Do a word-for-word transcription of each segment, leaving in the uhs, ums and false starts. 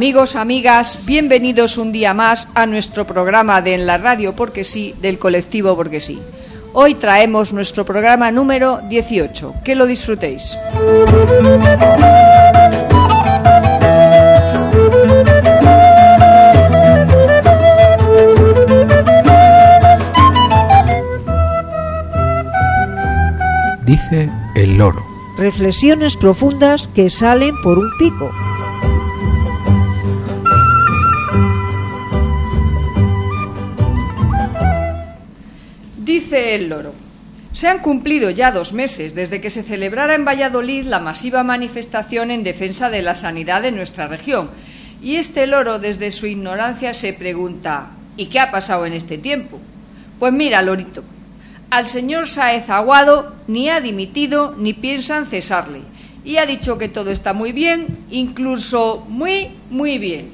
Amigos, amigas, bienvenidos un día más a nuestro programa de En la Radio Porque Sí del colectivo Porque Sí. Hoy traemos nuestro programa número dieciocho. Que lo disfrutéis. Dice el loro. Reflexiones profundas que salen por un pico. Dice el loro. Se han cumplido ya dos meses desde que se celebrara en Valladolid la masiva manifestación en defensa de la sanidad de nuestra región. Y este loro, desde su ignorancia, se pregunta: ¿y qué ha pasado en este tiempo? Pues mira, lorito, al señor Sáez Aguado ni ha dimitido ni piensan cesarle. Y ha dicho que todo está muy bien, incluso muy, muy bien.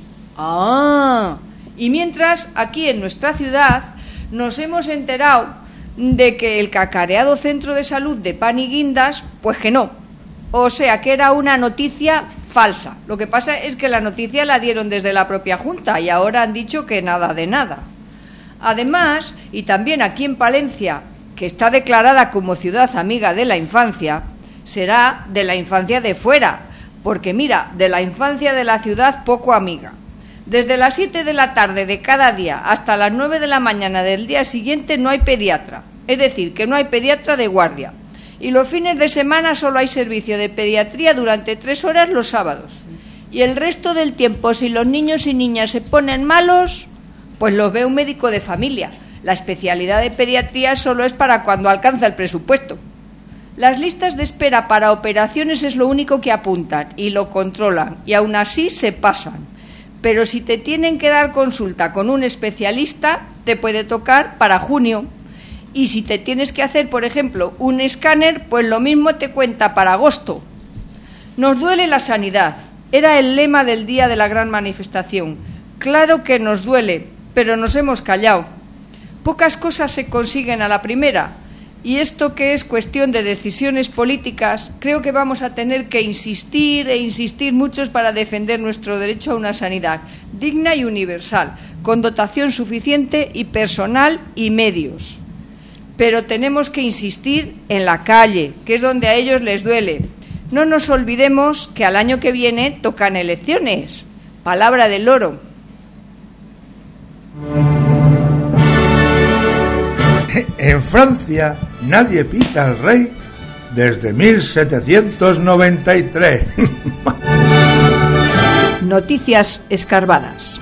Ah, y mientras, aquí en nuestra ciudad, nos hemos enterado de que el cacareado centro de salud de Pan y Guindas, pues que no. O sea, que era una noticia falsa. Lo que pasa es que la noticia la dieron desde la propia Junta y ahora han dicho que nada de nada. Además, y también aquí en Palencia, que está declarada como ciudad amiga de la infancia, será de la infancia de fuera, porque mira, de la infancia de la ciudad poco amiga. Desde las siete de la tarde de cada día hasta las nueve de la mañana del día siguiente no hay pediatra, es decir, que no hay pediatra de guardia. Y los fines de semana solo hay servicio de pediatría durante tres horas los sábados. Y el resto del tiempo, si los niños y niñas se ponen malos, pues los ve un médico de familia. La especialidad de pediatría solo es para cuando alcanza el presupuesto. Las listas de espera para operaciones es lo único que apuntan y lo controlan, y aún así se pasan. Pero si te tienen que dar consulta con un especialista, te puede tocar para junio. Y si te tienes que hacer, por ejemplo, un escáner, pues lo mismo te cuenta para agosto. Nos duele la sanidad. Era el lema del día de la gran manifestación. Claro que nos duele, pero nos hemos callado. Pocas cosas se consiguen a la primera. Y esto, que es cuestión de decisiones políticas, creo que vamos a tener que insistir e insistir muchos para defender nuestro derecho a una sanidad digna y universal, con dotación suficiente y personal y medios. Pero tenemos que insistir en la calle, que es donde a ellos les duele. No nos olvidemos que al año que viene tocan elecciones. Palabra del loro. En Francia nadie pita al rey desde mil setecientos noventa y tres. Noticias escarbadas.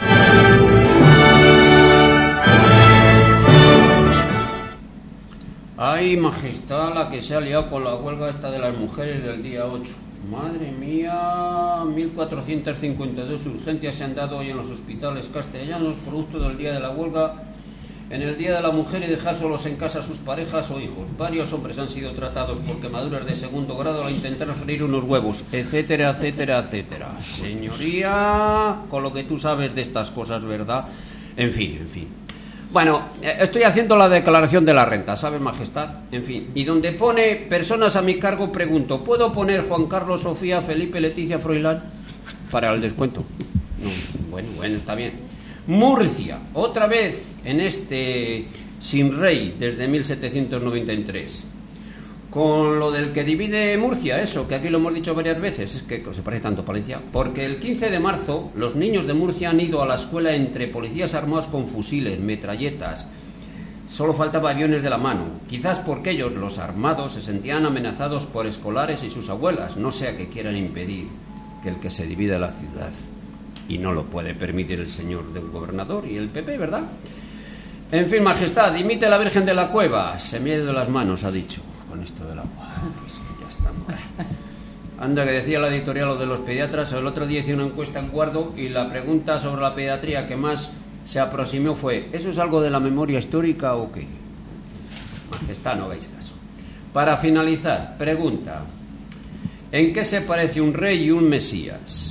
Ay, majestad, la que se ha liado con la huelga esta de las mujeres del día ocho. Madre mía, mil cuatrocientas cincuenta y dos urgencias se han dado hoy en los hospitales castellanos producto del día de la huelga. En el Día de la Mujer y dejar solos en casa a sus parejas o hijos. Varios hombres han sido tratados por quemaduras de segundo grado al intentar freír unos huevos, etcétera, etcétera, etcétera. Señoría, con lo que tú sabes de estas cosas, ¿verdad? En fin, en fin. Bueno, estoy haciendo la declaración de la renta, ¿sabe, majestad? En fin, y donde pone personas a mi cargo, pregunto, ¿puedo poner Juan Carlos, Sofía, Felipe, Leticia, Froilán? Para el descuento. No, bueno, bueno, está bien. Murcia, otra vez en este sin rey desde mil setecientos noventa y tres. Con lo del que divide Murcia, eso, que aquí lo hemos dicho varias veces, es que se parece tanto a Palencia, porque el quince de marzo los niños de Murcia han ido a la escuela entre policías armados con fusiles, metralletas. Solo faltaba aviones de la mano, quizás porque ellos, los armados, se sentían amenazados por escolares y sus abuelas, no sea que quieran impedir que el que se divida la ciudad. Y no lo puede permitir el señor del gobernador y el P P, ¿verdad? En fin, majestad, dimite la Virgen de la Cueva. Se me ha ido de las manos, ha dicho, con esto del agua. Es que ya estamos. Anda, que decía la editorial lo de los pediatras. El otro día hice una encuesta en Guardo y la pregunta sobre la pediatría que más se aproximó fue: ¿eso es algo de la memoria histórica o qué? Majestad, no veis caso. Para finalizar, pregunta: ¿en qué se parece un rey y un mesías?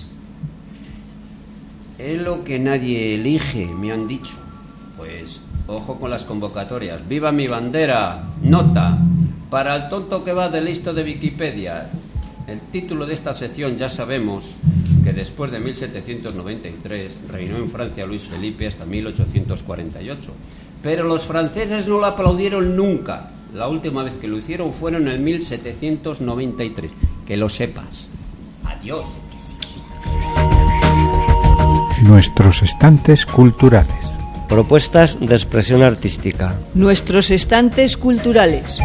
Es lo que nadie elige, me han dicho. Pues ojo con las convocatorias. ¡Viva mi bandera! Nota: para el tonto que va de listo de Wikipedia. El título de esta sección ya sabemos que después de mil setecientos noventa y tres reinó en Francia Luis Felipe hasta mil ochocientos cuarenta y ocho. Pero los franceses no lo aplaudieron nunca. La última vez que lo hicieron fueron en el mil setecientos noventa y tres. Que lo sepas. Adiós. Nuestros estantes culturales. Propuestas de expresión artística. Nuestros estantes culturales.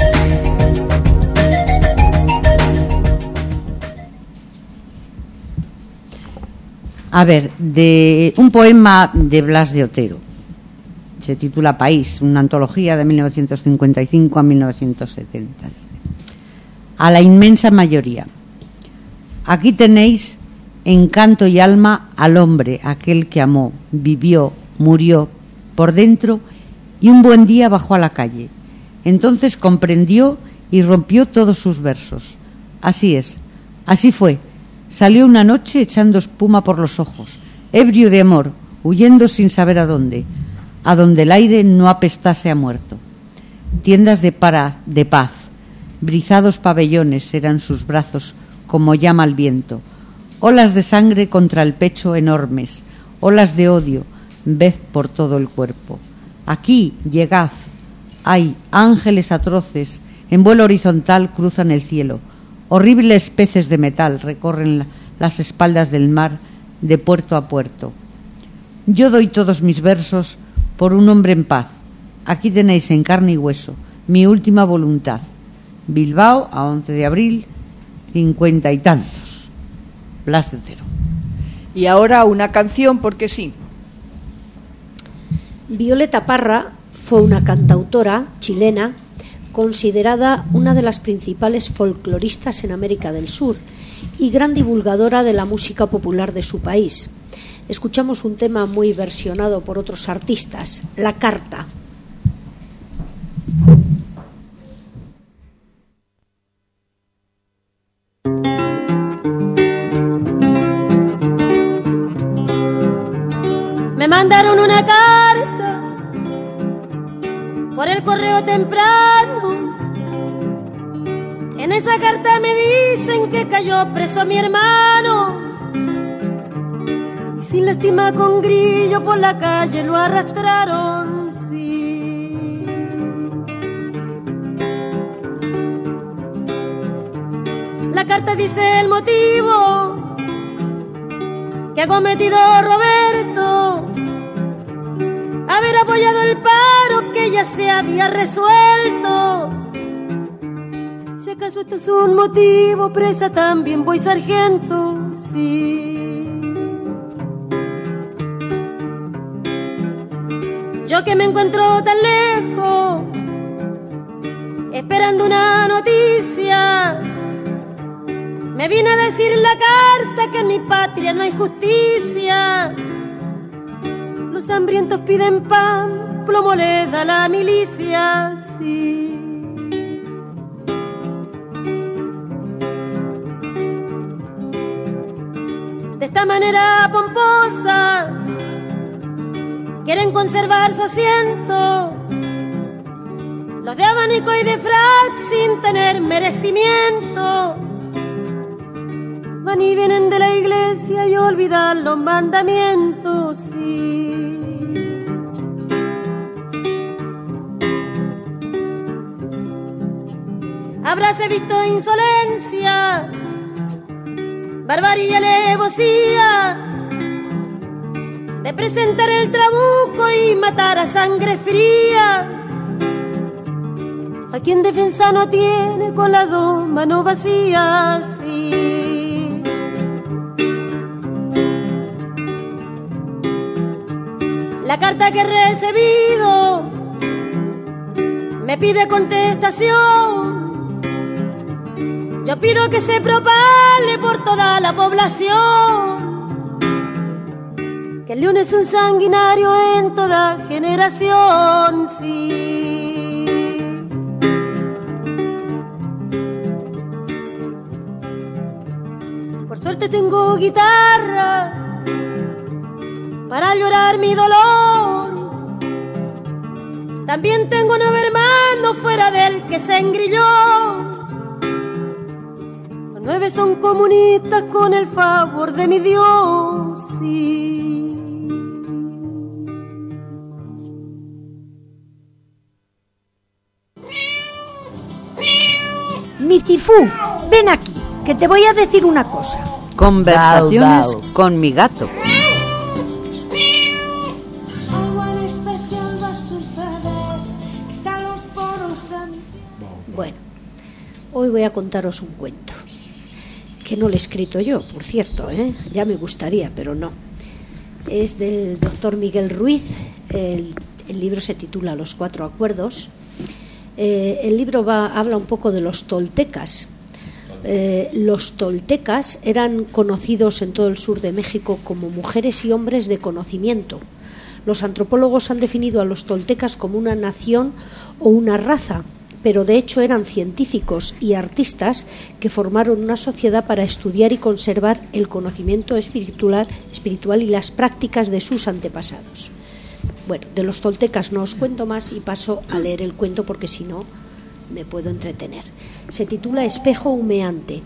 A ver, de un poema de Blas de Otero. Se titula País, una antología de mil novecientos cincuenta y cinco a mil novecientos setenta. A la inmensa mayoría. Aquí tenéis en canto y alma al hombre, aquel que amó, vivió, murió por dentro y un buen día bajó a la calle. Entonces comprendió y rompió todos sus versos. Así es, así fue. Salió una noche echando espuma por los ojos, ebrio de amor, huyendo sin saber a dónde, a donde el aire no apestase a muerto. Tiendas de para, de paz, brizados pabellones eran sus brazos como llama el viento, olas de sangre contra el pecho enormes, olas de odio, ved por todo el cuerpo. Aquí, llegad, hay ángeles atroces, en vuelo horizontal cruzan el cielo, horribles peces de metal recorren las espaldas del mar de puerto a puerto. Yo doy todos mis versos por un hombre en paz. Aquí tenéis en carne y hueso mi última voluntad. Bilbao, a once de abril, cincuenta y tantos. Blas de Otero. Y ahora una canción porque sí. Violeta Parra fue una cantautora chilena considerada una de las principales folcloristas en América del Sur y gran divulgadora de la música popular de su país. Escuchamos un tema muy versionado por otros artistas, La Carta. Me mandaron una carta por el correo temprano. En esa carta me dicen que cayó preso mi hermano. Y sin lástima con grillo por la calle lo arrastraron, sí. La carta dice el motivo que ha cometido Roberto, haber apoyado el paro que ya se había resuelto. Si acaso esto es un motivo, presa también voy, sargento, sí. Yo que me encuentro tan lejos, esperando una noticia, me vine a decir en la carta que en mi patria no hay justicia. Los hambrientos piden pan, plomo le da la milicia, sí. De esta manera pomposa quieren conservar su asiento los de abanico y de frac sin tener merecimiento. Van y vienen de la iglesia y olvidan los mandamientos, sí. Habráse visto insolencia, barbarie y alevosía de presentar el trabuco y matar a sangre fría a quien defensa no tiene con las dos manos vacías, sí. La carta que he recibido me pide contestación. Yo pido que se propague por toda la población que el león es un sanguinario en toda generación, sí. Por suerte tengo guitarra para llorar mi dolor. También tengo nueve hermanos fuera del que se engrilló. Los nueve son comunistas con el favor de mi Dios, sí. Micifú, ven aquí, que te voy a decir una cosa. Conversaciones Dau, dau. con mi gato. Bueno, hoy voy a contaros un cuento, que no lo he escrito yo, por cierto, ¿eh? Ya me gustaría, pero no. Es del doctor Miguel Ruiz, el, el libro se titula Los Cuatro Acuerdos. Eh, el libro va, habla un poco de los toltecas. Eh, los toltecas eran conocidos en todo el sur de México como mujeres y hombres de conocimiento. Los antropólogos han definido a los toltecas como una nación o una raza, pero de hecho eran científicos y artistas que formaron una sociedad para estudiar y conservar el conocimiento espiritual, espiritual y las prácticas de sus antepasados. Bueno, de los toltecas no os cuento más y paso a leer el cuento porque si no me puedo entretener. Se titula Espejo humeante.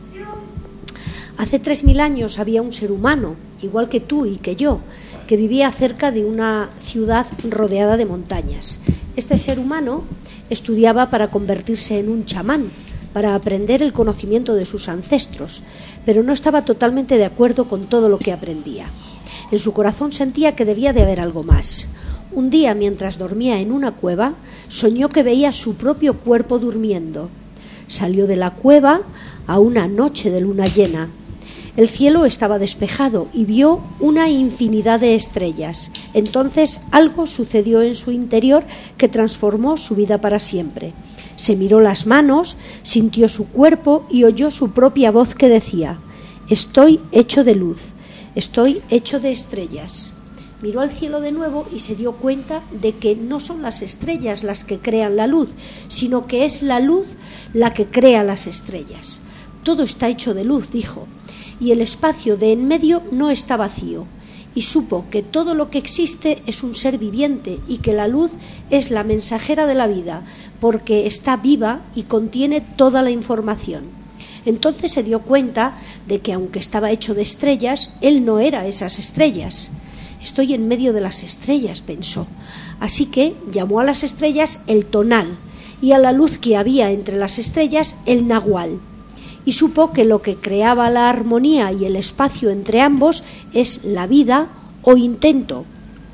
Hace tres mil años había un ser humano, igual que tú y que yo, que vivía cerca de una ciudad rodeada de montañas. Este ser humano estudiaba para convertirse en un chamán, para aprender el conocimiento de sus ancestros, pero no estaba totalmente de acuerdo con todo lo que aprendía. En su corazón sentía que debía de haber algo más. Un día, mientras dormía en una cueva, soñó que veía su propio cuerpo durmiendo. Salió de la cueva a una noche de luna llena. El cielo estaba despejado y vio una infinidad de estrellas. Entonces algo sucedió en su interior que transformó su vida para siempre. Se miró las manos, sintió su cuerpo y oyó su propia voz que decía: «Estoy hecho de luz, estoy hecho de estrellas». Miró al cielo de nuevo y se dio cuenta de que no son las estrellas las que crean la luz, sino que es la luz la que crea las estrellas. Todo está hecho de luz, dijo, y el espacio de en medio no está vacío. Y supo que todo lo que existe es un ser viviente y que la luz es la mensajera de la vida, porque está viva y contiene toda la información. Entonces se dio cuenta de que aunque estaba hecho de estrellas, él no era esas estrellas. Estoy en medio de las estrellas, pensó. Así que llamó a las estrellas el tonal y a la luz que había entre las estrellas el nahual. Y supo que lo que creaba la armonía y el espacio entre ambos es la vida o intento.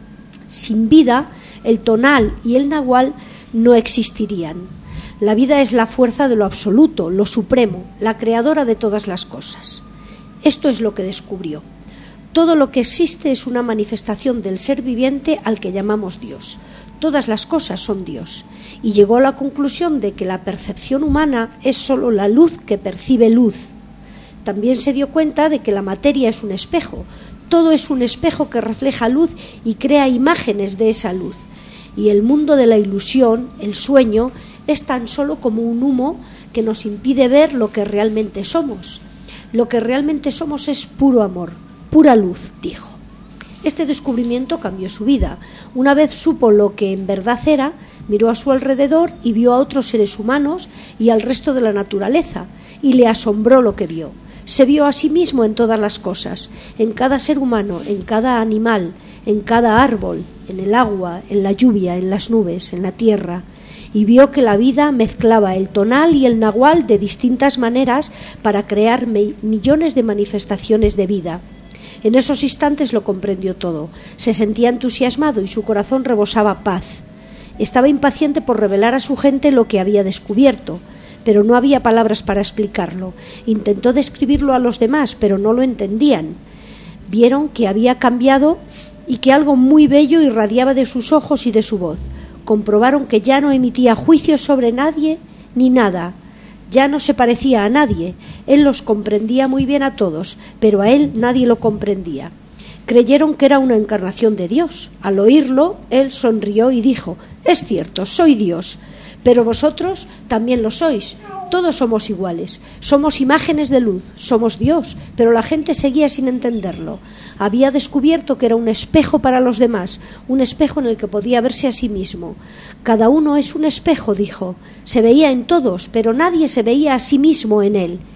Sin vida, el tonal y el nahual no existirían. La vida es la fuerza de lo absoluto, lo supremo, la creadora de todas las cosas. Esto es lo que descubrió. Todo lo que existe es una manifestación del ser viviente al que llamamos Dios. Todas las cosas son Dios. Y llegó a la conclusión de que la percepción humana es solo la luz que percibe luz. También se dio cuenta de que la materia es un espejo. Todo es un espejo que refleja luz y crea imágenes de esa luz. Y el mundo de la ilusión, el sueño, es tan solo como un humo que nos impide ver lo que realmente somos. Lo que realmente somos es puro amor. Pura luz, dijo. Este descubrimiento cambió su vida. Una vez supo lo que en verdad era, miró a su alrededor y vio a otros seres humanos y al resto de la naturaleza, y le asombró lo que vio. Se vio a sí mismo en todas las cosas, en cada ser humano, en cada animal, en cada árbol, en el agua, en la lluvia, en las nubes, en la tierra, y vio que la vida mezclaba el tonal y el nahual de distintas maneras para crear me- millones de manifestaciones de vida. En esos instantes lo comprendió todo. Se sentía entusiasmado y su corazón rebosaba paz. Estaba impaciente por revelar a su gente lo que había descubierto, pero no había palabras para explicarlo. Intentó describirlo a los demás, pero no lo entendían. Vieron que había cambiado y que algo muy bello irradiaba de sus ojos y de su voz. Comprobaron que ya no emitía juicios sobre nadie ni nada. Ya no se parecía a nadie. Él los comprendía muy bien a todos, pero a él nadie lo comprendía. Creyeron que era una encarnación de Dios. Al oírlo, él sonrió y dijo: «Es cierto, soy Dios, pero vosotros también lo sois. Todos somos iguales, somos imágenes de luz, somos Dios». Pero la gente seguía sin entenderlo. Había descubierto que era un espejo para los demás, un espejo en el que podía verse a sí mismo. Cada uno es un espejo, dijo. Se veía en todos, pero nadie se veía a sí mismo en él.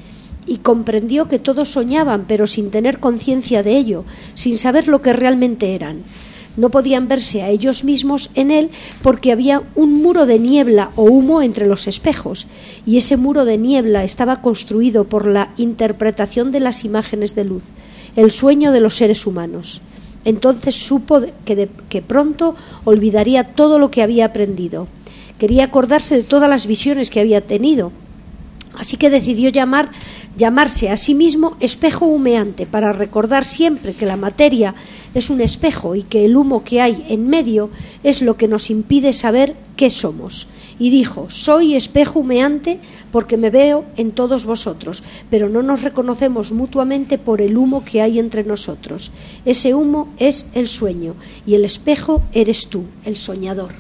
y comprendió que todos soñaban, pero sin tener conciencia de ello, sin saber lo que realmente eran. No podían verse a ellos mismos en él porque había un muro de niebla o humo entre los espejos, y ese muro de niebla estaba construido por la interpretación de las imágenes de luz, el sueño de los seres humanos. Entonces supo que, de, que pronto olvidaría todo lo que había aprendido. Quería acordarse de todas las visiones que había tenido. Así que decidió llamar, llamarse a sí mismo espejo humeante, para recordar siempre que la materia es un espejo y que el humo que hay en medio es lo que nos impide saber qué somos. Y dijo: soy espejo humeante porque me veo en todos vosotros, pero no nos reconocemos mutuamente por el humo que hay entre nosotros. Ese humo es el sueño y el espejo eres tú, el soñador.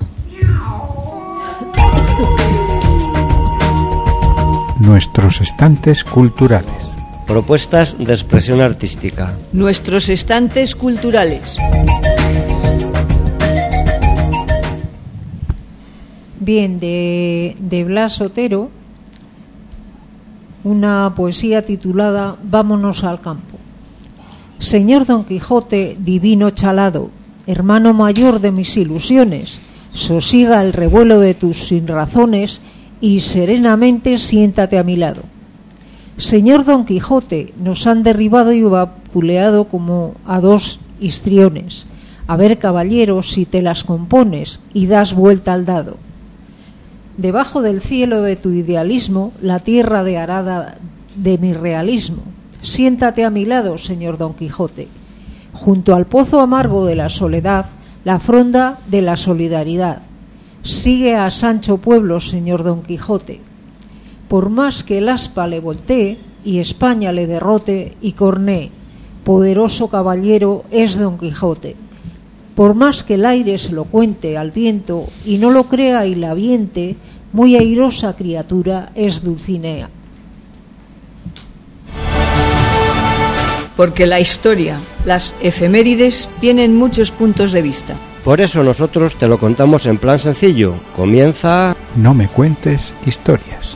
Nuestros estantes culturales. Propuestas de expresión artística. Nuestros estantes culturales. Bien, de, de Blas Otero, una poesía titulada Vámonos al campo. Señor Don Quijote, divino chalado, hermano mayor de mis ilusiones, sosiga el revuelo de tus sinrazones y serenamente siéntate a mi lado. Señor Don Quijote, nos han derribado y vapuleado como a dos histriones. A ver, caballero, si te las compones y das vuelta al dado. Debajo del cielo de tu idealismo, la tierra de arada de mi realismo. Siéntate a mi lado, señor Don Quijote. Junto al pozo amargo de la soledad, la fronda de la solidaridad. Sigue a Sancho Pueblo, señor Don Quijote. Por más que el aspa le voltee y España le derrote y cornee, poderoso caballero es Don Quijote. Por más que el aire se lo cuente al viento y no lo crea y la aviente, muy airosa criatura es Dulcinea. Porque la historia, las efemérides, tienen muchos puntos de vista. Por eso nosotros te lo contamos en plan sencillo. Comienza... No me cuentes historias.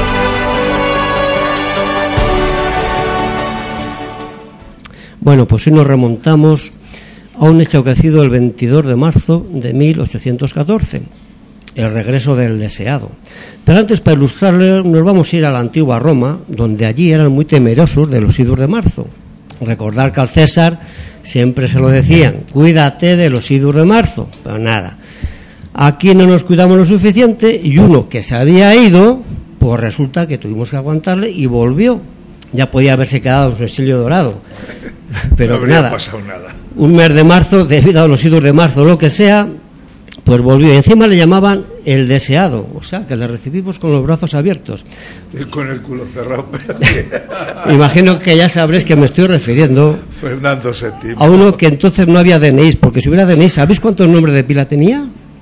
Bueno, pues hoy nos remontamos a un hecho acaecido el veintidós de marzo de mil ochocientos catorce, el regreso del deseado. Pero antes, para ilustrarle, nos vamos a ir a la antigua Roma, donde allí eran muy temerosos de los idos de marzo. Recordar que al César siempre se lo decían: cuídate de los idos de marzo. Pero nada, aquí no nos cuidamos lo suficiente, y uno que se había ido, pues resulta que tuvimos que aguantarle y volvió. Ya podía haberse quedado en su exilio dorado, pero no habría nada, pasado nada. Un mes de marzo, debido a los idos de marzo, lo que sea, pues volvió. Y encima le llamaban el deseado, o sea, que le recibimos con los brazos abiertos. Y con el culo cerrado. Pero... Imagino que ya sabréis que me estoy refiriendo Fernando séptimo. A uno que entonces no había D N I, porque si hubiera D N I, ¿sabéis cuántos nombres de pila tenía?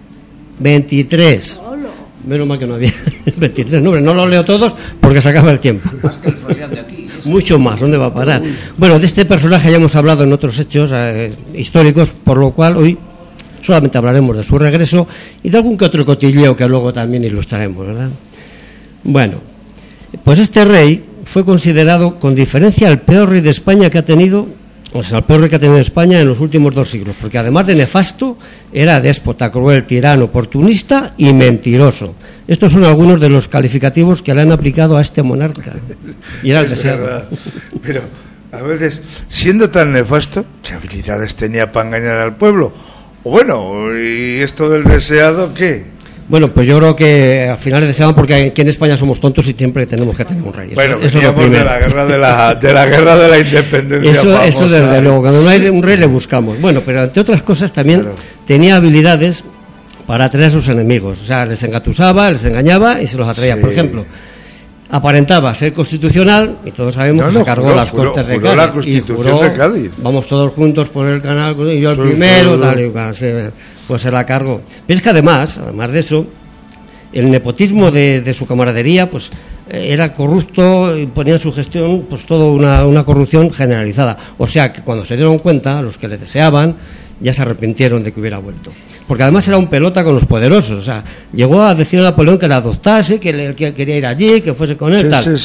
veintitrés. Menos mal que no había veintitrés nombres. No los leo todos porque se acaba el tiempo. Más que el Freudian de aquí. ¿Eso? Mucho más, ¿dónde va a parar? Bueno, de este personaje ya hemos hablado en otros hechos eh, históricos, por lo cual hoy solamente hablaremos de su regreso y de algún que otro cotilleo que luego también ilustraremos, ¿verdad? Bueno, pues este rey fue considerado con diferencia el peor rey de España que ha tenido, o sea, el peor rey que ha tenido España en los últimos dos siglos, porque además de nefasto, era déspota, cruel, tirano, oportunista y mentiroso. Estos son algunos de los calificativos que le han aplicado a este monarca. Y era el deseado. Pero, a veces, siendo tan nefasto, ¿qué habilidades tenía para engañar al pueblo? O bueno, ¿y esto del deseado qué? Bueno, pues yo creo que al final deseaban, porque aquí en España somos tontos y siempre tenemos que tener un rey. Eso, bueno, eso es lo de la guerra de la, de la guerra de la independencia. Eso, famosa. eso desde luego, cuando no hay un rey le buscamos. Bueno, pero entre otras cosas también claro. tenía habilidades para atraer a sus enemigos. O sea, les engatusaba, les engañaba y se los atraía. Sí. Por ejemplo, aparentaba ser constitucional y todos sabemos no, que no, se cargó juró, las juró, Cortes de juró Cádiz. La Constitución y juró, de Cádiz. Vamos todos juntos por el canal y yo el pues, primero, tal y cual, pues se la cargó. Pero es que además, además de eso, el nepotismo de, de su camaradería pues eh, era corrupto y ponía en su gestión pues toda una, una corrupción generalizada. O sea que cuando se dieron cuenta, los que le deseaban ya se arrepintieron de que hubiera vuelto, porque además era un pelota con los poderosos. O sea, llegó a decir a Napoleón que la adoptase, que, le, que quería ir allí, que fuese con él, sí, tal. Sí, sí.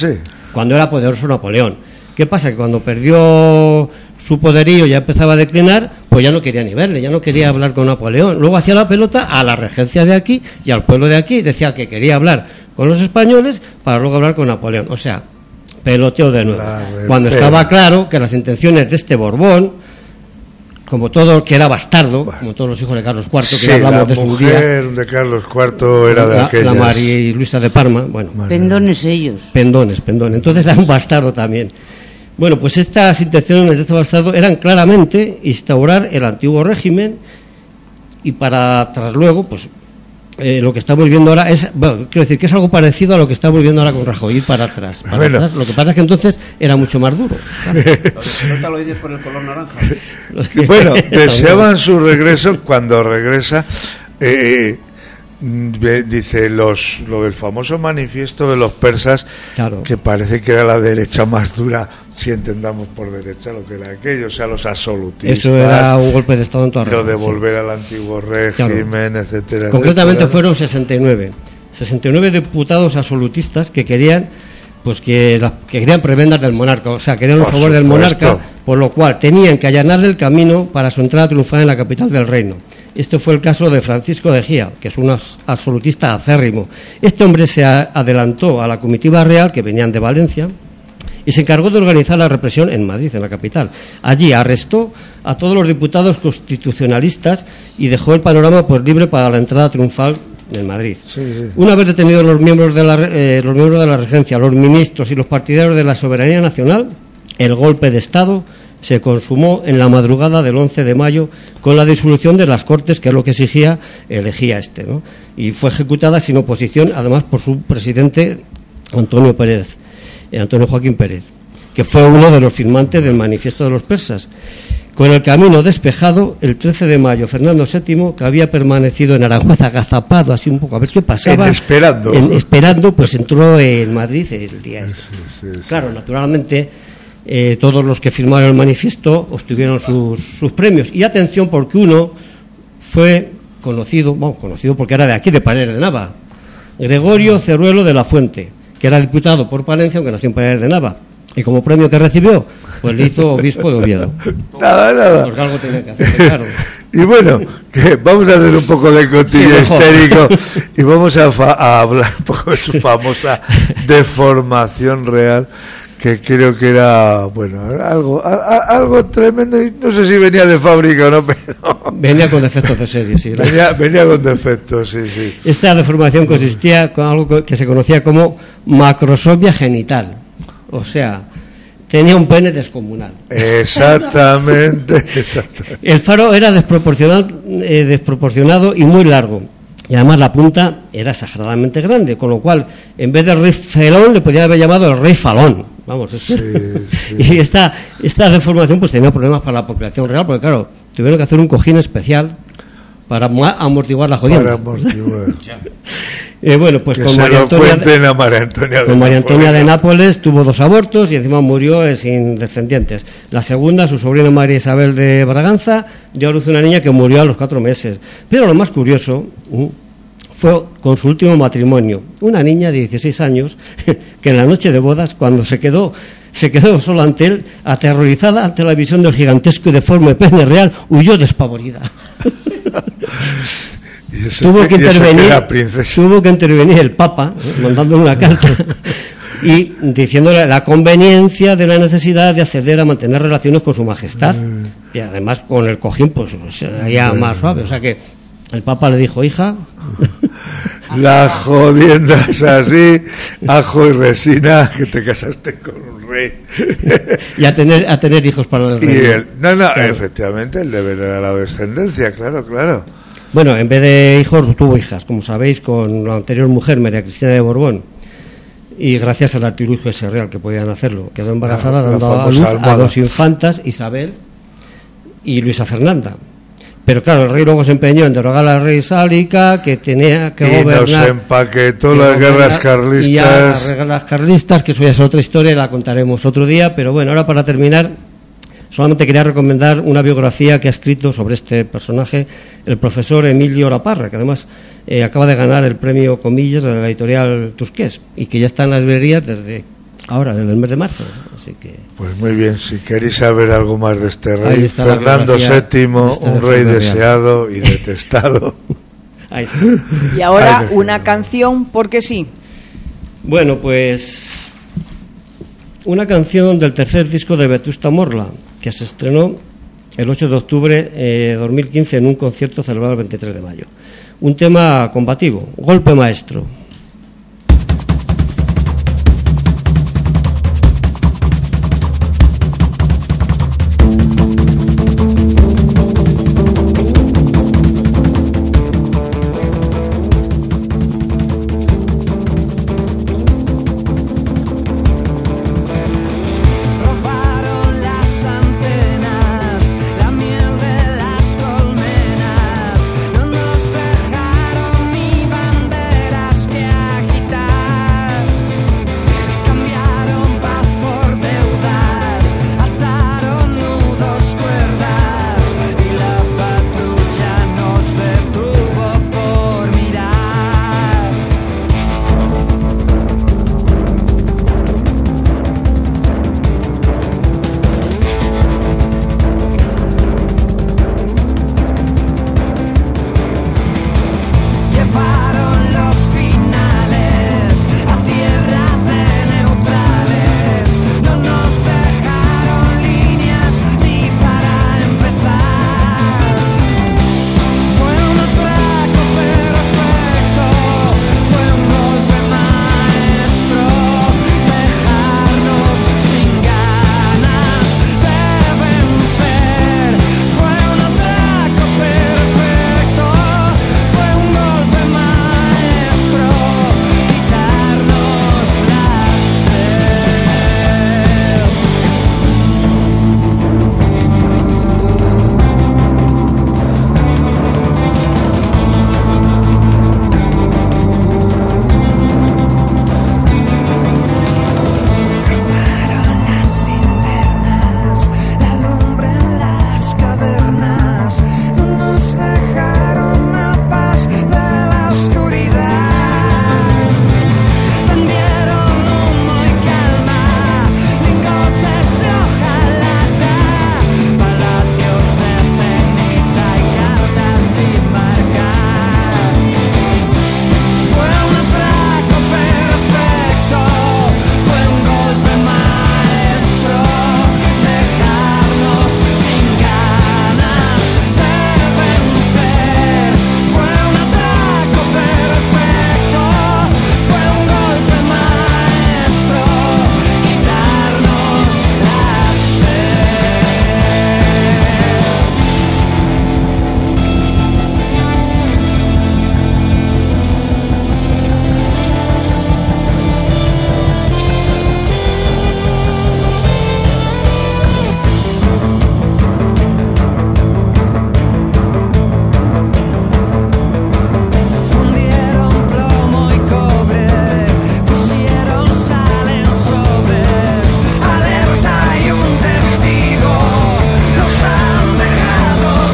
cuando era poderoso Napoleón. ¿Qué pasa? Que cuando perdió su poderío, ya empezaba a declinar, pues ya no quería ni verle, ya no quería hablar con Napoleón. Luego hacía la pelota a la regencia de aquí y al pueblo de aquí, decía que quería hablar con los españoles para luego hablar con Napoleón. O sea, peloteo de nuevo. Cuando estaba claro que las intenciones de este Borbón, como todo que era bastardo, bueno, como todos los hijos de Carlos cuarto, que sí, ya hablamos de su día. La mujer de Carlos cuarto era de la, aquellas. La María Luisa de Parma, bueno. Pendones ellos. Pendones, pendones. Entonces era un bastardo también. Bueno, pues estas intenciones de este bastardo eran claramente instaurar el antiguo régimen y para tras luego, pues eh, lo que estamos viendo ahora es, bueno, quiero decir que es algo parecido a lo que estamos viendo ahora con Rajoy, ir para atrás, para bueno. atrás. Lo que pasa es que entonces era mucho más duro. Claro. Lo dices por el color naranja. Bueno, deseaban su regreso. Cuando regresa, eh, dice los lo del famoso manifiesto de los persas, claro, que parece que era la derecha más dura, si entendamos por derecha lo que era aquello, o sea, los absolutistas. Eso era un golpe de Estado en toda regla. Lo de sí. volver al antiguo régimen, claro, etcétera. Concretamente etcétera. Fueron sesenta y nueve diputados absolutistas que querían, pues que, la, que querían prebendas del monarca, o sea, querían un por favor supuesto. del monarca, por lo cual tenían que allanarle el camino para su entrada triunfal en la capital del reino. Este fue el caso de Francisco de Gía, que es un absolutista acérrimo. Este hombre se a, adelantó a la comitiva real, que venían de Valencia, y se encargó de organizar la represión en Madrid, en la capital. Allí arrestó a todos los diputados constitucionalistas y dejó el panorama pues libre para la entrada triunfal en Madrid. Sí, sí. Una vez detenidos los miembros de la, eh, los miembros de la regencia, los ministros y los partidarios de la soberanía nacional, el golpe de Estado se consumó en la madrugada del once de mayo con la disolución de las Cortes, que es lo que exigía, elegía este, ¿no? Y fue ejecutada sin oposición, además por su presidente Antonio Pérez, eh, Antonio Joaquín Pérez, que fue uno de los firmantes del manifiesto de los persas. Con el camino despejado, el trece de mayo, Fernando séptimo, que había permanecido en Aranjuez agazapado así un poco a ver qué pasaba, en esperando, en, esperando, pues entró en Madrid el día ese. Sí, sí, sí. Claro, naturalmente, eh, todos los que firmaron el manifiesto obtuvieron sus, sus premios. Y atención, porque uno fue conocido, bueno, conocido porque era de aquí, de Paredes de Nava, Gregorio Cerruelo de la Fuente, que era diputado por Palencia, aunque nació en Paredes de Nava. Y como premio que recibió, pues le hizo obispo de Oviedo. Nada, nada. Porque algo tenía que hacer, claro. Y bueno, que vamos a hacer un poco de cotillo sí, histérico y vamos a, fa- a hablar un poco de su famosa deformación real, que creo que era, bueno, algo a, a, algo tremendo, y no sé si venía de fábrica o no, pero... Venía con defectos de serie, sí. Venía, venía con defectos, sí, sí. Esta deformación consistía con algo que se conocía como macrosomia genital. O sea, tenía un pene descomunal. Exactamente, exactamente. El faro era desproporcionado, eh, desproporcionado y muy largo. Y además la punta era exageradamente grande, con lo cual, en vez del rey felón, le podían haber llamado el rey falón. Vamos, sí, sí. Y esta, esta deformación pues tenía problemas para la población real, porque claro, tuvieron que hacer un cojín especial para amortiguar la jodienda. Para amortiguar. Eh, bueno, pues que con se María lo Antonia, cuenten a María Antonia de con María Antonia Nápoles. de Nápoles tuvo dos abortos y encima murió eh, sin descendientes. La segunda, su sobrina María Isabel de Braganza, dio a luz una niña que murió a los cuatro meses. Pero lo más curioso uh, fue con su último matrimonio, una niña de dieciséis años que en la noche de bodas, cuando se quedó se quedó sola ante él, aterrorizada ante la visión del gigantesco y deforme pene real, huyó despavorida. Y eso tuvo que, que intervenir que tuvo que intervenir el Papa, ¿eh? Mandándole una carta y diciéndole la conveniencia de la necesidad de acceder a mantener relaciones con su majestad mm. y además con el cojín pues sería más suave, o sea que el Papa le dijo, hija, la jodienda es así, ajo y resina, que te casaste con un rey. Y a tener a tener hijos para el rey. Y el, no, no, claro. Efectivamente, el deber era la descendencia, claro, claro. Bueno, en vez de hijos tuvo hijas, como sabéis, con la anterior mujer, María Cristina de Borbón. Y gracias al artilugio ese real que podían hacerlo, quedó embarazada la, dando la a luz almohada. a dos infantas, Isabel y Luisa Fernanda. Pero claro, el rey luego se empeñó en derogar a la rey sálica, que tenía que y gobernar... Y nos empaquetó las guerras carlistas. Y ya las guerras carlistas, que eso ya es otra historia, la contaremos otro día. Pero bueno, ahora para terminar, solamente quería recomendar una biografía que ha escrito sobre este personaje el profesor Emilio Laparra, que además eh, acaba de ganar el premio Comillas de la editorial Tusqués, y que ya está en las librerías desde ahora, en el mes de marzo. Así que... Pues muy bien, si queréis saber algo más de este rey, Ahí está la Fernando biografía séptimo, de este un rey Fernando deseado y detestado. Ahí está. Y ahora Ay, me una quedo. canción, porque sí. Bueno, pues una canción del tercer disco de Vetusta Morla, que se estrenó el ocho de octubre de dos mil quince en un concierto celebrado el veintitrés de mayo. Un tema combativo, Golpe Maestro. Robaron las antenas, la miel de las colmenas, no nos dejaron ni banderas que agitar. Cambiaron paz por deudas, ataron nudos, cuerdas, y la patrulla nos detuvo por mirar. Llevaron los finales a tierra de neutrales, no nos dejaron líneas ni para empezar. Fue un atraco perfecto, fue un golpe maestro, dejarnos sin ganas de vencer. Fue un atraco perfecto, fue un golpe maestro, quitarnos la sed. Robaron las linternas, la lumbre en las cavernas, no nos dejaron la paz de la oscuridad. Vendieron humo y calma, lingotes de hojalata, palacios de ceniza y cartas sin marcar. Fue un atraco perfecto, fue un golpe maestro, dejarnos sin ganas de vencer. Fue un atraco perfecto, fue un golpe maestro, quitarnos la sed. Fundieron plomo y cobre, pusieron sal en sobres, alerta y un testigo, los han dejado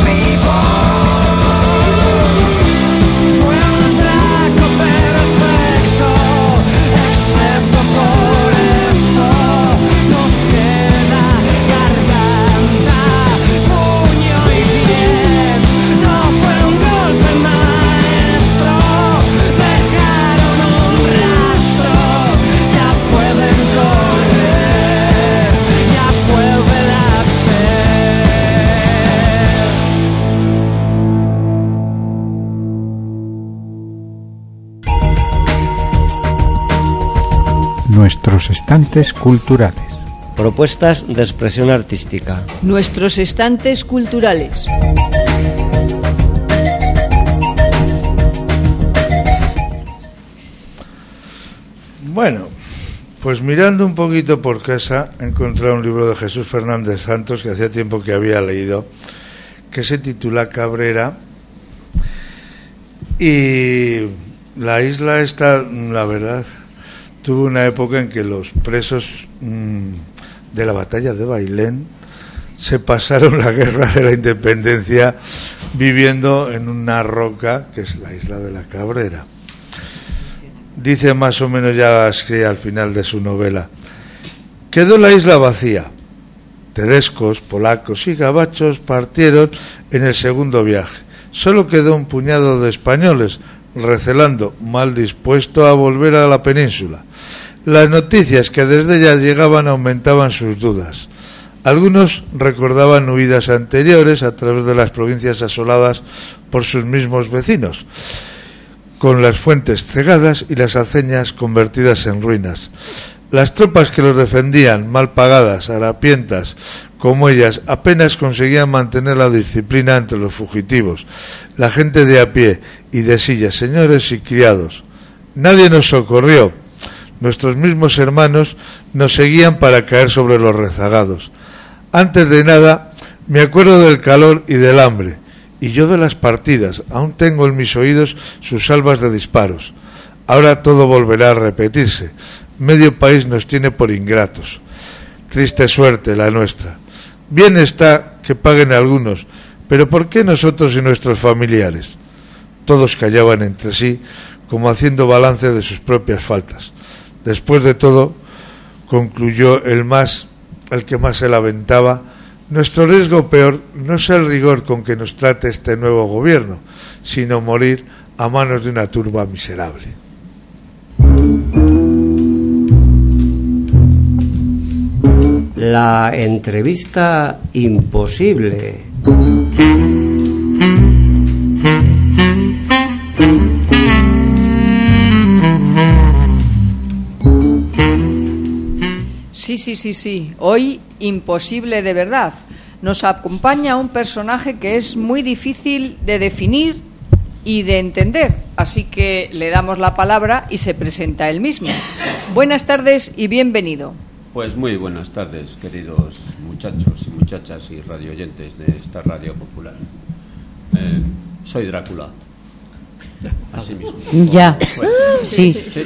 vivos. Fue un atraco perfecto, excepto por esto, nos queda garganta, puño y pies. No fue un golpe maestro, dejaron un rastro, ya pueden correr, ya vuelve la Nuestros estantes culturales. Propuestas de expresión artística. Nuestros estantes culturales. Bueno, pues mirando un poquito por casa he encontrado un libro de Jesús Fernández Santos que hacía tiempo que había leído, que se titula Cabrera, y la isla esta, la verdad, tuvo una época en que los presos mmm, de la batalla de Bailén se pasaron la guerra de la independencia viviendo en una roca que es la isla de la Cabrera. Dice más o menos ya así al final de su novela: Quedó la isla vacía. Tedescos, polacos y gabachos partieron en el segundo viaje. Solo quedó un puñado de españoles, recelando, mal dispuesto a volver a la península. Las noticias que desde ella llegaban aumentaban sus dudas. Algunos recordaban huidas anteriores a través de las provincias asoladas por sus mismos vecinos, con las fuentes cegadas y las aceñas convertidas en ruinas. Las tropas que los defendían, mal pagadas, harapientas, como ellas, apenas conseguían mantener la disciplina entre los fugitivos, la gente de a pie y de sillas, señores y criados. Nadie nos socorrió. Nuestros mismos hermanos nos seguían para caer sobre los rezagados. Antes de nada, me acuerdo del calor y del hambre, y yo de las partidas. Aún tengo en mis oídos sus salvas de disparos. Ahora todo volverá a repetirse. Medio país nos tiene por ingratos. Triste suerte la nuestra. Bien está que paguen algunos, pero ¿por qué nosotros y nuestros familiares? Todos callaban entre sí, como haciendo balance de sus propias faltas. Después de todo, concluyó el más, el que más se lamentaba, nuestro riesgo peor no es el rigor con que nos trate este nuevo gobierno, sino morir a manos de una turba miserable. La entrevista imposible. Sí, sí, sí, sí. Hoy imposible de verdad. Nos acompaña un personaje que es muy difícil de definir y de entender. Así que le damos la palabra y se presenta él mismo. Buenas tardes y bienvenido. Pues muy buenas tardes, queridos muchachos y muchachas y radioyentes de esta radio popular. Eh, soy Drácula. Así mismo. Ya. Bueno, sí. sí.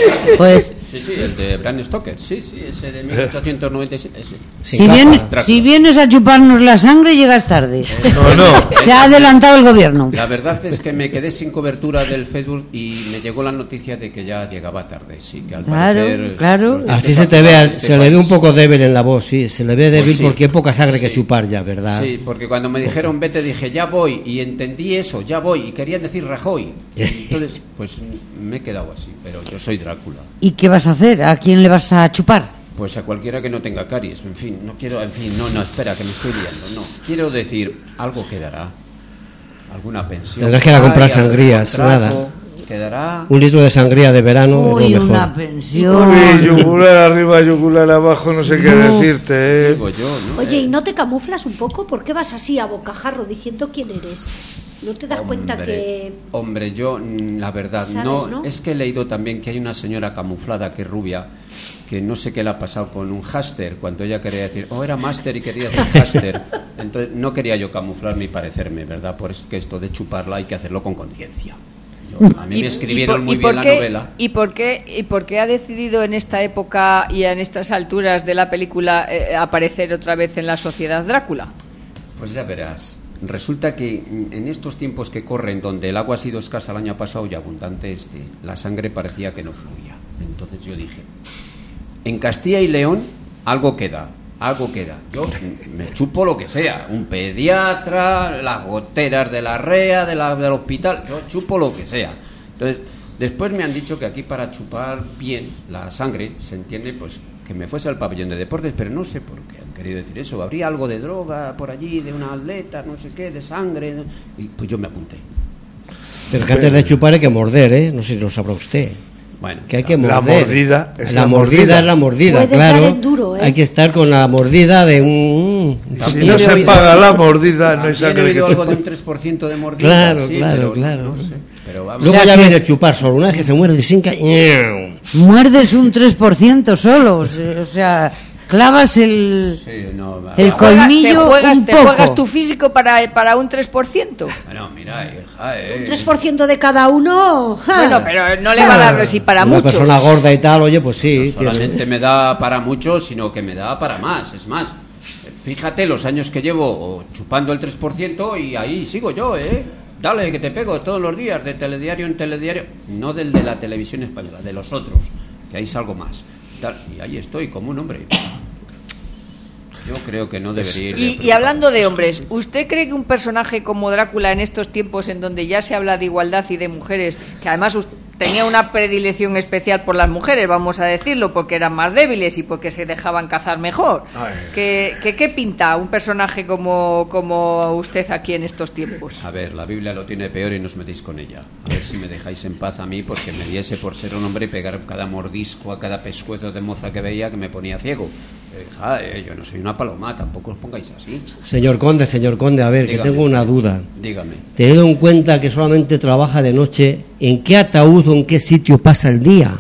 Pues. Sí, sí, el de Bram Stoker. Sí, sí, ese de mil ochocientos noventa y siete. Ese. Si, viene, si vienes a chuparnos la sangre, llegas tarde. Eh, no, no. Se ha adelantado el gobierno. La verdad es que me quedé sin cobertura del Facebook y me llegó la noticia de que ya llegaba tarde. Sí, que al claro, parecer, claro. Así se te ve, este se le ve un poco débil en la voz, sí, se le ve débil pues sí, porque hay poca sangre que sí. chupar ya, ¿verdad? Sí, porque cuando me dijeron vete dije ya voy y entendí eso, ya voy y querían decir Rajoy. Entonces, pues me he quedado así, pero yo soy Drácula. ¿Y qué vas a hacer? ¿A quién le vas a chupar? Pues a cualquiera que no tenga caries, en fin, no quiero, en fin, no, no, espera, que me estoy liando, no. Quiero decir, algo quedará, alguna pensión. Tendrás que ir a comprar sangrías, contrato, nada. Quedará... Un litro de sangría de verano. Uy, es lo mejor. una pensión. Uy, yugular arriba, yugular abajo, no sé qué No. decirte, ¿eh? Digo yo, ¿no? Oye, ¿y no te camuflas un poco? ¿Por qué vas así a bocajarro diciendo quién eres? ¿No te das Hombre, cuenta que...? Hombre, yo, mm, la verdad, ¿Sabes, no, no? es que he leído también que hay una señora camuflada que es rubia, que no sé qué le ha pasado con un háster, cuando ella quería decir, oh, era máster y quería decir háster. Entonces, no quería yo camuflarme y parecerme, ¿verdad? Por eso que esto de chuparla hay que hacerlo con conciencia. Yo- A mí me escribieron por- muy por bien la qué- novela. ¿y por, qué, ¿Y por qué ha decidido en esta época y en estas alturas de la película eh, aparecer otra vez en la sociedad Drácula? Pues ya verás. Resulta que mm, en estos tiempos que corren, donde el agua ha sido escasa el año pasado y abundante este, la sangre parecía que no fluía. Entonces yo dije, en Castilla y León algo queda, algo queda. Yo mm, me chupo lo que sea, un pediatra, las goteras de la R E A, de la, del hospital, yo chupo lo que sea. Entonces, después me han dicho que aquí para chupar bien la sangre, se entiende, pues que me fuese al pabellón de deportes, pero no sé por qué han querido decir eso. Habría algo de droga por allí, de una atleta, no sé qué, de sangre, ¿no? Y pues yo me apunté. Pero que antes de chupar hay que morder, ¿eh? No sé si lo sabrá usted. Bueno, Que hay que La morder. mordida es la, la mordida, mordida. es la mordida, Puedes claro. dar en duro, ¿eh? Hay que estar con la mordida de un... Si También no he se oído- paga la mordida, no hay También he sangre que oído algo de chupar. un tres por ciento de mordida. Claro, sí, claro, pero claro. No sé, pero vamos. Luego O sea ya que- viene el chupar solo. Una vez que se muerde sin ca... Muerdes un tres por ciento solo. O sea, o sea, clavas el, Sí, no, va- el va- colmillo ¿Te juegas, un te poco. juegas tu físico para, para un tres por ciento? Bueno, mira, hija, eh. Un tres por ciento de cada uno. ¡ja! Bueno, pero no le va a dar así para Una mucho. persona gorda y tal, oye, pues sí. No tiene- solamente me da para mucho, sino que me da para más. Es más, fíjate los años que llevo chupando el tres por ciento y ahí sigo yo, ¿eh? Dale, que te pego todos los días, de telediario en telediario. No del de la televisión española, de los otros, que ahí salgo más. Tal, y ahí estoy, como un hombre. Yo creo que no debería ir. Y, y hablando de hombres, ¿usted cree que un personaje como Drácula en estos tiempos en donde ya se habla de igualdad y de mujeres, que además usted tenía una predilección especial por las mujeres, vamos a decirlo, porque eran más débiles y porque se dejaban cazar mejor, ¿qué, qué, qué pinta un personaje como, como usted aquí en estos tiempos? A ver, la Biblia lo tiene peor y no os metéis con ella. A ver si me dejáis en paz a mí, porque me diese por ser un hombre y pegar cada mordisco a cada pescuezo de moza que veía que me ponía ciego. Deja, eh, yo no soy una paloma, tampoco os pongáis así. Señor Conde, señor Conde, a ver, Dígame que tengo usted. una duda. Dígame. Teniendo en cuenta que solamente trabaja de noche, ¿en qué ataúd o en qué sitio pasa el día?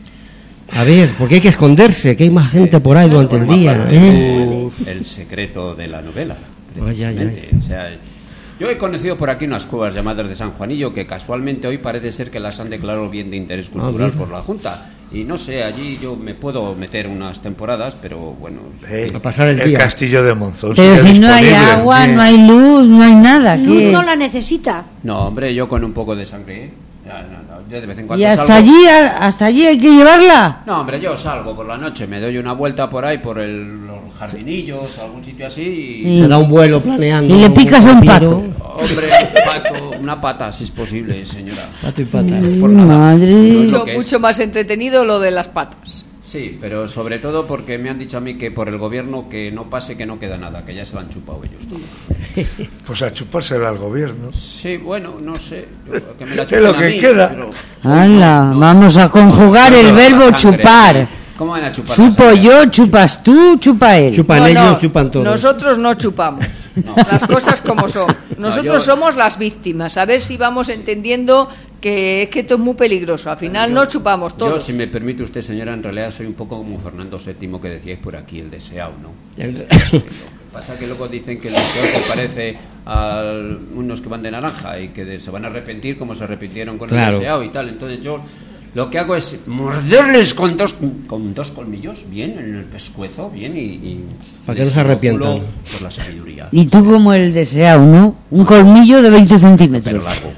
A ver, porque hay que esconderse, que hay más gente por ahí durante el Forma día. parte ¿eh? de- El secreto de la novela, Ay, ay, precisamente. O sea, yo he conocido por aquí unas cuevas llamadas de San Juanillo que casualmente hoy parece ser que las han declarado bien de interés cultural mira. por la Junta. Y no sé, allí yo me puedo meter unas temporadas, pero bueno... Eh, A pasar el el día. castillo de Monzón. Pero sigue si no hay disponible. agua, Bien. no hay luz, no hay nada. Luz ¿qué? no la necesita. No, hombre, yo con un poco de sangre, ¿eh? Ya, no, no, yo de vez en cuando Y hasta salgo... allí, hasta allí hay que llevarla. No, hombre, yo salgo por la noche, me doy una vuelta por ahí, por el, los jardinillos, algún sitio así y... Se da un vuelo planeando. Y le picas a un pato. Hombre, un pato, una pata, si es posible, señora. Pato y pata. Por nada. Madre. No es lo Mucho, que es. mucho más entretenido lo de las patas. Sí, pero sobre todo porque me han dicho a mí que por el gobierno que no pase, que no queda nada, que ya se lo han chupado ellos todo. Pues a chupársela al gobierno. Sí, bueno, no sé. yo- que me la Es lo chupen a que mí, queda. pero- Hala, No, no. vamos a conjugar No, el no, verbo la sangre. chupar. ¿Cómo van a chupar? la Chupo sangre? yo, chupas tú, chupa él. Chupan No, ellos, no, chupan todos. Nosotros no chupamos. Las cosas como son. Nosotros yo- somos las víctimas. A ver si vamos entendiendo que es que esto es muy peligroso. Al final Yo- no chupamos Yo, todos. si me permite usted, señora, en realidad soy un poco como Fernando séptimo que decíais por aquí, el deseado, ¿no? Lo que pasa que luego dicen que el deseado se parece a unos que van de naranja y que de- se van a arrepentir como se arrepintieron con Claro. el deseado y tal. Entonces yo lo que hago es morderles con dos, con dos colmillos, bien, en el pescuezo, bien, y... y Para que no les se arrepientan. inoculo por la sabiduría. Y tú como el deseado, ¿no? Un colmillo de veinte Pero centímetros. largo.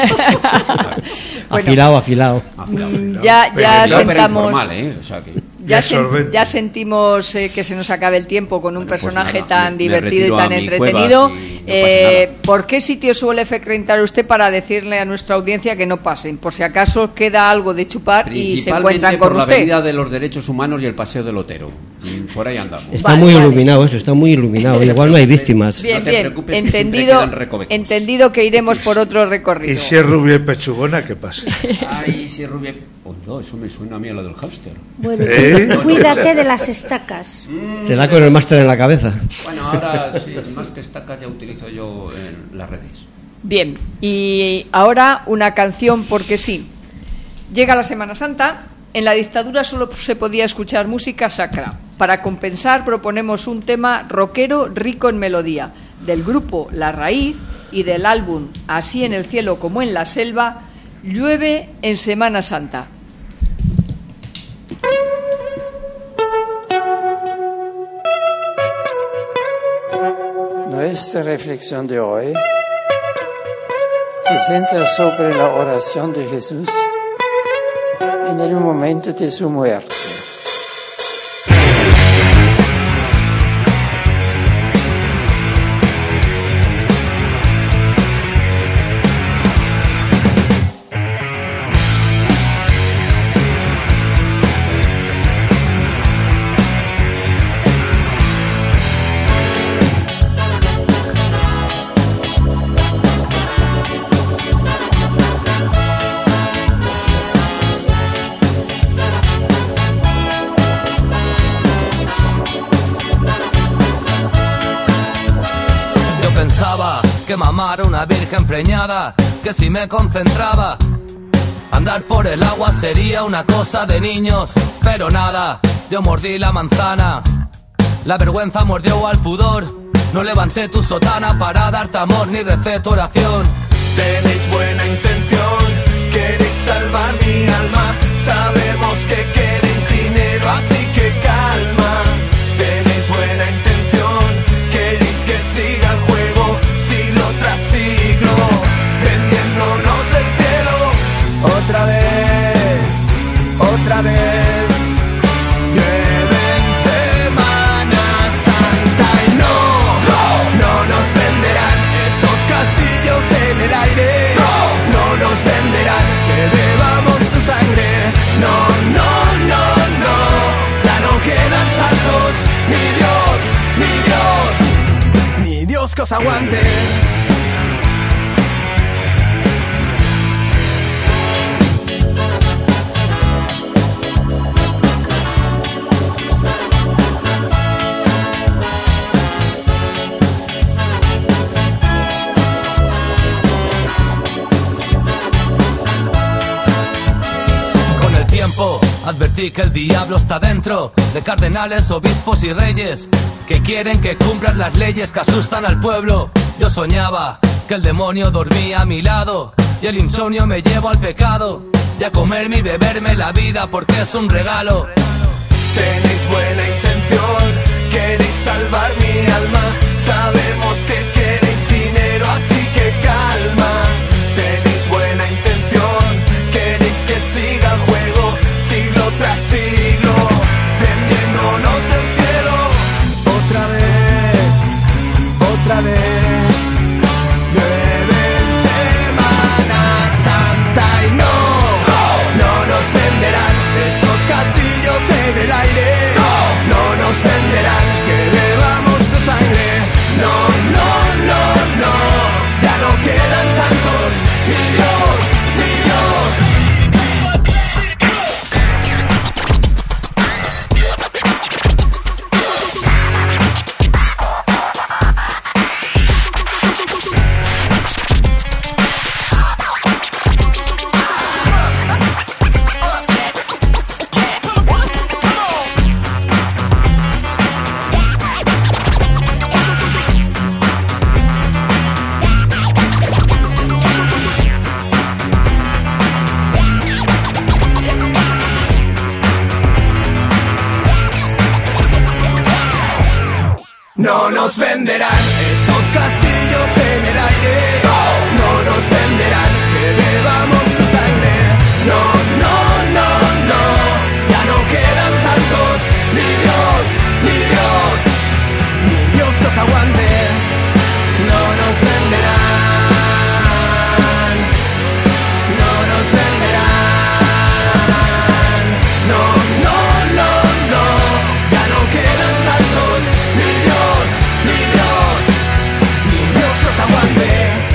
Bueno, Afilado, afilado. Afilado. mm, ya, Pero ya no, No, pero sentamos. informal, ¿eh? O sea que... Ya, Y sen- absorbente. ya sentimos eh, que se nos acabe el tiempo con un Bueno, pues personaje nada, tan me- me divertido retiro y tan a mi entretenido. cueva si no pasa Eh, nada. ¿Por qué sitio suele frecuentar usted para decirle a nuestra audiencia que no pasen? Por si acaso queda algo de chupar y se encuentran con por la usted. Avenida de los Derechos Humanos y el Paseo del Otero. Mm, Por ahí andamos. Está Vale, muy vale. iluminado eso, está muy iluminado. Igual no hay víctimas. Bien, No te bien, preocupes, que siempre entendido, quedan recovecos. entendido que iremos por otro recorrido. Y si es rubia y pechugona, ¿qué pasa? Ay, si rubia... Oh, no, eso me suena a mí a lo del hámster. Bueno, ¿Eh? cuídate de las estacas. Te da con el máster en la cabeza. Bueno, ahora sí, más que estaca ya utilizo yo en las redes. Bien, y ahora una canción porque sí. Llega la Semana Santa, en la dictadura solo se podía escuchar música sacra. Para compensar proponemos un tema rockero rico en melodía, del grupo La Raíz y del álbum Así en el cielo como en la selva, Llueve en Semana Santa. Nuestra reflexión de hoy se centra sobre la oración de Jesús en el momento de su muerte. Yo pensaba que mamar a una virgen preñada, que si me concentraba, andar por el agua sería una cosa de niños. Pero nada, yo mordí la manzana, la vergüenza mordió al pudor. No levanté tu sotana para darte amor ni recé tu oración. Tenéis buena intención, queréis salvar mi alma, sabemos que queréis dinero, así que calma. Tenéis buena intención, queréis que siga el juego, siglo tras siglo, vendiéndonos el cielo. Otra vez, otra vez, llueve en Semana Santa. os aguante. Advertí que el diablo está dentro de cardenales, obispos y reyes que quieren que cumplas las leyes que asustan al pueblo. Yo soñaba que el demonio dormía a mi lado y el insomnio me llevó al pecado y a comerme y beberme la vida porque es un regalo. Tenéis buena intención, queréis salvar mi alma, sabemos que queréis dinero, así que calma. Tenéis buena intención, queréis que siga el juego siglo tras siglo, vendiéndonos el cielo. Otra vez, otra vez, llueve Semana Santa y no, no, no nos venderán esos castillos en el aire, no, no nos venderán que bebamos su sangre, no, no, no, no, ya no quedan santos, ni Dios, ni Dios. No nos venderán esos castillos en el aire, no, no nos venderán que bebamos su sangre, no, no, no, no, ya no quedan santos, ni Dios, ni Dios, ni Dios que os aguante, no nos venderán, no nos venderán, no, no, no, no, ya no quedan santos, ni Dios, ni Dios, ni Dios que os aguante.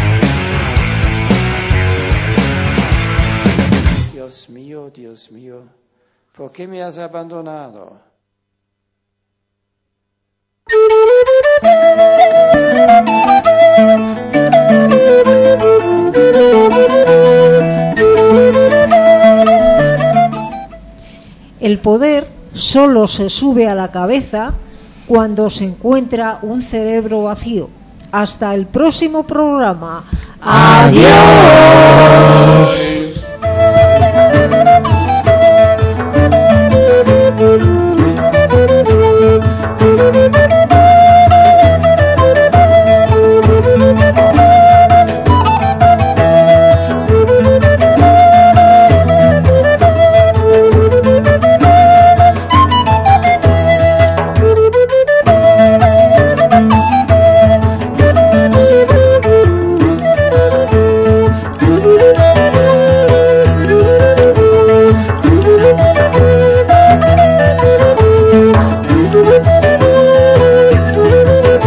Dios mío, Dios mío, ¿por qué me has abandonado? El poder solo se sube a la cabeza cuando se encuentra un cerebro vacío. Hasta el próximo programa. ¡Adiós!